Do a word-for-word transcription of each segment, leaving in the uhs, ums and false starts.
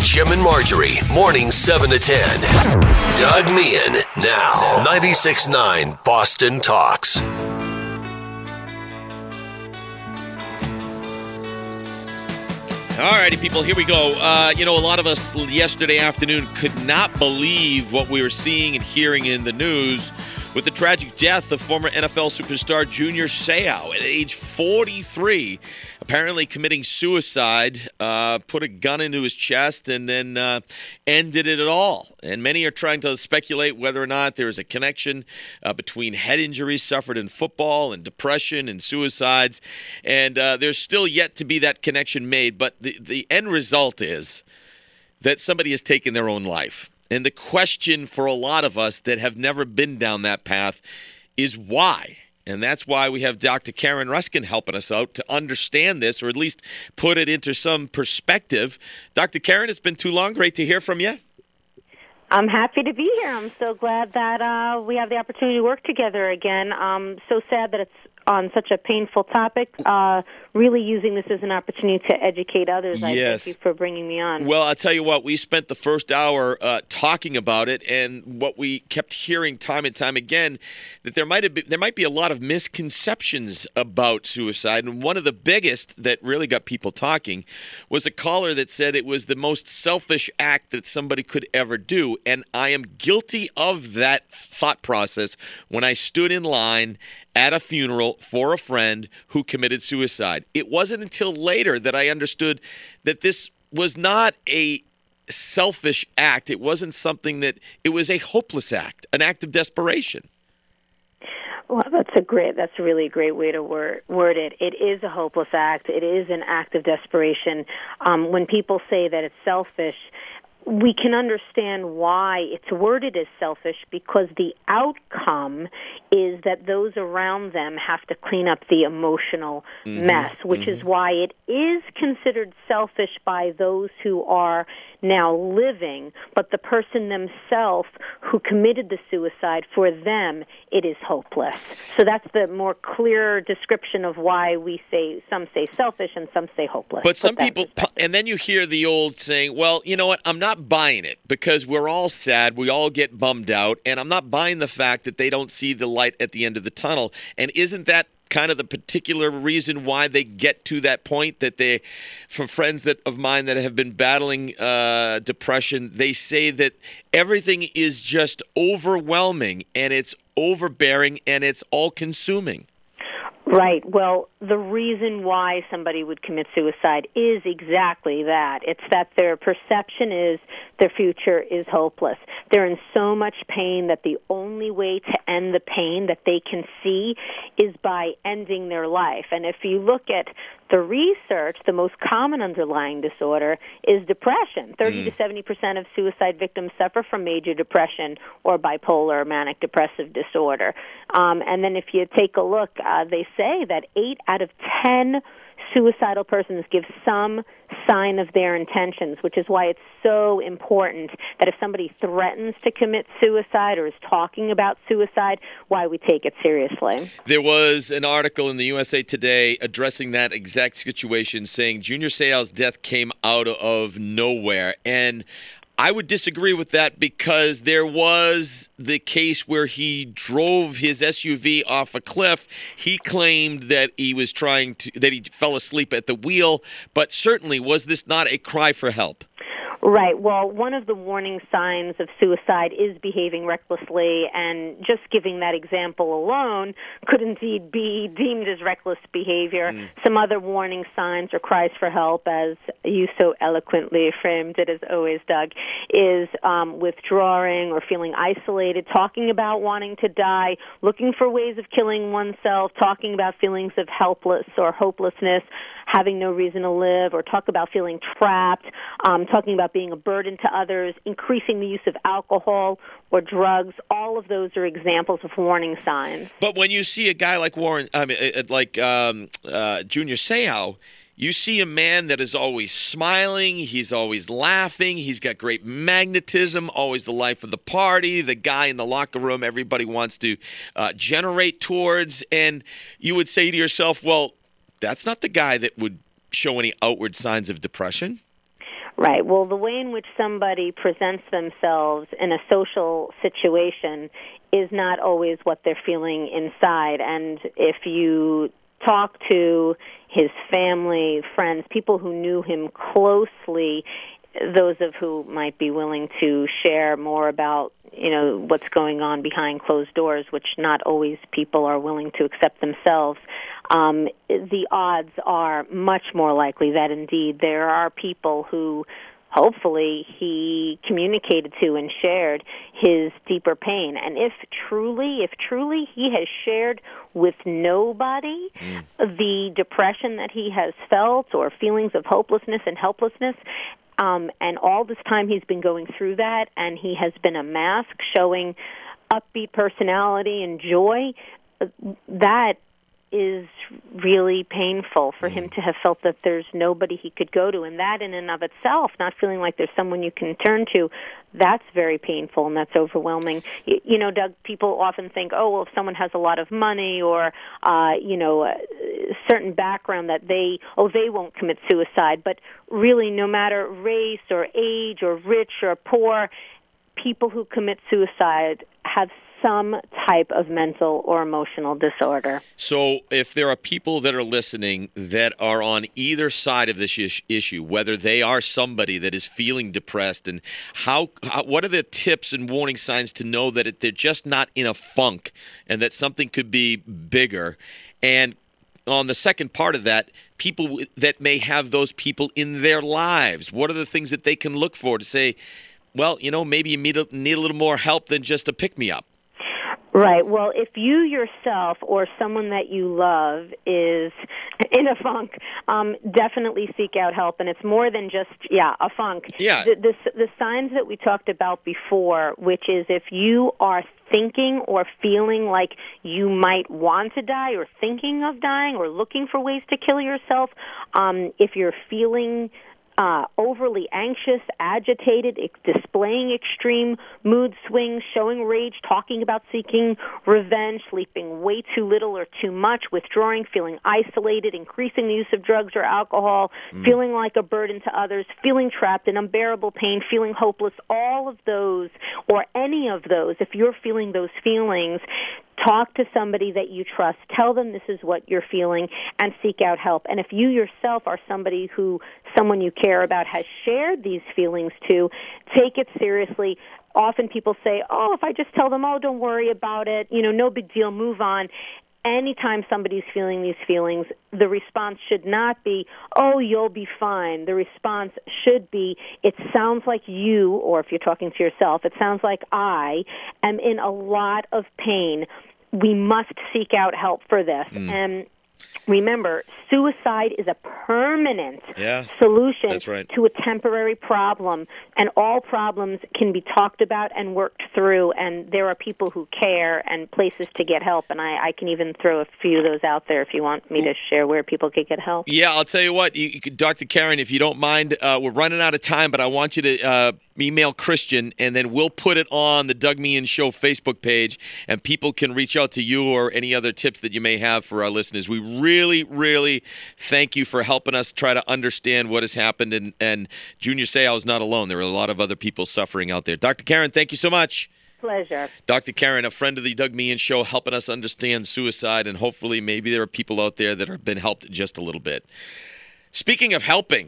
Jim and Marjorie, mornings seven to ten. Doug Meehan, now. ninety-six point nine Boston Talks. All righty, people, here we go. Uh, you know, a lot of us yesterday afternoon could not believe what we were seeing and hearing in the news with the tragic death of former N F L superstar Junior Seau at age forty-three, apparently committing suicide, uh, put a gun into his chest, and then uh, ended it all. And many are trying to speculate whether or not there is a connection uh, between head injuries suffered in football and depression and suicides. And uh, there's still yet to be that connection made. But the, the end result is that somebody has taken their own life. And the question for a lot of us that have never been down that path is why? And that's why we have Doctor Karen Ruskin helping us out to understand this, or at least put it into some perspective. Doctor Karen, it's been too long. Great to hear from you. I'm happy to be here. I'm so glad that uh, we have the opportunity to work together again. I'm so sad that it's on such a painful topic, uh, really using this as an opportunity to educate others. I Yes. thank you for bringing me on. Well, I'll tell you what, we spent the first hour uh, talking about it, and what we kept hearing time and time again, that there might have been, there might be a lot of misconceptions about suicide, and one of the biggest that really got people talking was a caller that said it was the most selfish act that somebody could ever do, and I am guilty of that thought process when I stood in line at a funeral for a friend who committed suicide. It wasn't until later that I understood that this was not a selfish act. It wasn't something that, it was a hopeless act, an act of desperation. Well, that's a great, that's really a great way to word, word it. It is a hopeless act. It is an act of desperation. Um, when people say that it's selfish, we can understand why it's worded as selfish, because the outcome is that those around them have to clean up the emotional mm-hmm. mess, which mm-hmm. is why it is considered selfish by those who are now living, but the person themselves who committed the suicide, for them, it is hopeless. So that's the more clear description of why we say, some say selfish and some say hopeless. But some people, and then you hear the old saying, well, you know what, I'm not buying it, because we're all sad, we all get bummed out, and I'm not buying the fact that they don't see the light at the end of the tunnel. And isn't that kind of the particular reason why they get to that point, that they, from friends that of mine that have been battling uh, depression, they say that everything is just overwhelming and it's overbearing and it's all-consuming. Right. Well, the reason why somebody would commit suicide is exactly that. It's that their perception is their future is hopeless. They're in so much pain that the only way to end the pain that they can see is by ending their life. And if you look at the research, the most common underlying disorder is depression. thirty mm. to seventy percent of suicide victims suffer from major depression or bipolar or manic depressive disorder. Um, and then if you take a look, uh, they say that eight out of ten suicidal persons give some sign of their intentions, which is why it's so important that if somebody threatens to commit suicide or is talking about suicide, why we take it seriously. There was an article in the U S A Today addressing that exact situation, saying Junior Seau's death came out of nowhere. And I would disagree with that, because there was the case where he drove his S U V off a cliff. He claimed that he was trying to, that he fell asleep at the wheel, but certainly was this not a cry for help? Right. Well, one of the warning signs of suicide is behaving recklessly, and just giving that example alone could indeed be deemed as reckless behavior. Mm. Some other warning signs or cries for help, as you so eloquently framed it as always, Doug, is um, withdrawing or feeling isolated, talking about wanting to die, looking for ways of killing oneself, talking about feelings of helpless or hopelessness, having no reason to live, or talk about feeling trapped, um, talking about being a burden to others, increasing the use of alcohol or drugs. All of those are examples of warning signs. But when you see a guy like Warren, I mean, like um, uh, Junior Seau, you see a man that is always smiling, he's always laughing, he's got great magnetism, always the life of the party, the guy in the locker room everybody wants to uh, generate towards, and you would say to yourself, well, that's not the guy that would show any outward signs of depression. Right. Well, the way in which somebody presents themselves in a social situation is not always what they're feeling inside. And if you talk to his family, friends, people who knew him closely, those of who might be willing to share more about, you know, what's going on behind closed doors, which not always people are willing to accept themselves, um, the odds are much more likely that indeed there are people who hopefully he communicated to and shared his deeper pain. And if truly, if truly he has shared with nobody mm. the depression that he has felt or feelings of hopelessness and helplessness, Um, and all this time he's been going through that, and he has been a mask showing upbeat personality and joy, that is really painful for him to have felt that there's nobody he could go to. And that in and of itself, not feeling like there's someone you can turn to, that's very painful and that's overwhelming. You, you know, Doug, people often think, oh, well, if someone has a lot of money or, uh, you know, a certain background that they, oh, they won't commit suicide. But really, no matter race or age or rich or poor, people who commit suicide have some type of mental or emotional disorder. So if there are people that are listening that are on either side of this is- issue, whether they are somebody that is feeling depressed, and how, how what are the tips and warning signs to know that it, they're just not in a funk and that something could be bigger? And on the second part of that, people that may have those people in their lives, what are the things that they can look for to say, well, you know, maybe you need a, need a little more help than just a pick-me-up? Right. Well, if you yourself or someone that you love is in a funk, um, definitely seek out help. And it's more than just, yeah, a funk. Yeah. The, the, the signs that we talked about before, which is if you are thinking or feeling like you might want to die or thinking of dying or looking for ways to kill yourself, um, if you're feeling Uh, overly anxious, agitated, ex- displaying extreme mood swings, showing rage, talking about seeking revenge, sleeping way too little or too much, withdrawing, feeling isolated, increasing the use of drugs or alcohol, mm. feeling like a burden to others, feeling trapped in unbearable pain, feeling hopeless, all of those, or any of those, if you're feeling those feelings, talk to somebody that you trust. Tell them this is what you're feeling and seek out help. And if you yourself are somebody who someone you care about has shared these feelings to, take it seriously. Often people say, oh, if I just tell them, oh, don't worry about it, you know, no big deal, move on. Anytime somebody's feeling these feelings, the response should not be, oh, you'll be fine. The response should be, it sounds like you, or if you're talking to yourself, it sounds like I am in a lot of pain. We must seek out help for this. Mm. And remember, suicide is a permanent yeah, solution that's right. to a temporary problem, and all problems can be talked about and worked through, and there are people who care and places to get help, and I, I can even throw a few of those out there if you want me to share where people could get help. Yeah, I'll tell you what, you, you could, Doctor Karen, if you don't mind, uh, we're running out of time, but I want you to uh, email Christian, and then we'll put it on the Doug Meehan Show Facebook page, and people can reach out to you or any other tips that you may have for our listeners. We really, really thank you for helping us try to understand what has happened, and, and Junior Seau is not alone. There are a lot of other people suffering out there. Doctor Karen, thank you so much. Pleasure. Doctor Karen, a friend of the Doug Meehan Show, helping us understand suicide, and hopefully maybe there are people out there that have been helped just a little bit. Speaking of helping,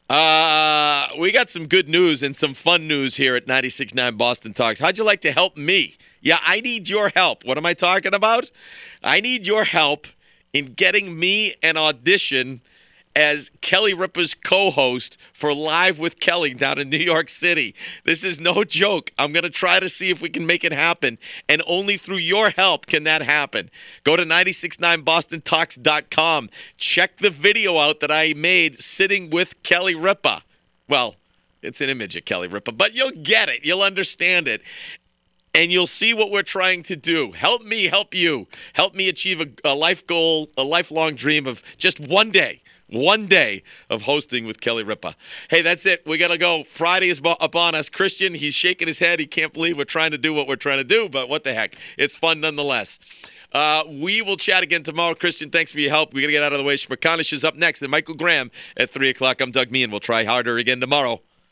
uh, we got some good news and some fun news here at ninety-six point nine Boston Talks. How'd you like to help me? Yeah, I need your help. What am I talking about? I need your help in getting me an audition as Kelly Ripa's co-host for Live with Kelly down in New York City. This is no joke. I'm going to try to see if we can make it happen, and only through your help can that happen. Go to nine six nine boston talks dot com. Check the video out that I made sitting with Kelly Ripa. Well, it's an image of Kelly Ripa, but you'll get it. You'll understand it. And you'll see what we're trying to do. Help me help you. Help me achieve a, a life goal, a lifelong dream of just one day. One day of hosting with Kelly Ripa. Hey, that's it. We got to go. Friday is upon us. Christian, he's shaking his head. He can't believe we're trying to do what we're trying to do, but what the heck. It's fun nonetheless. Uh, we will chat again tomorrow. Christian, thanks for your help. We got to get out of the way. Shmerkanish is up next, and Michael Graham at three o'clock. I'm Doug Meehan. We'll try harder again tomorrow.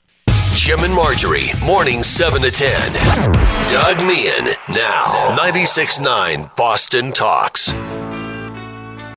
Jim and Marjorie, mornings seven to ten. Doug Meehan, now. ninety-six point nine Boston Talks.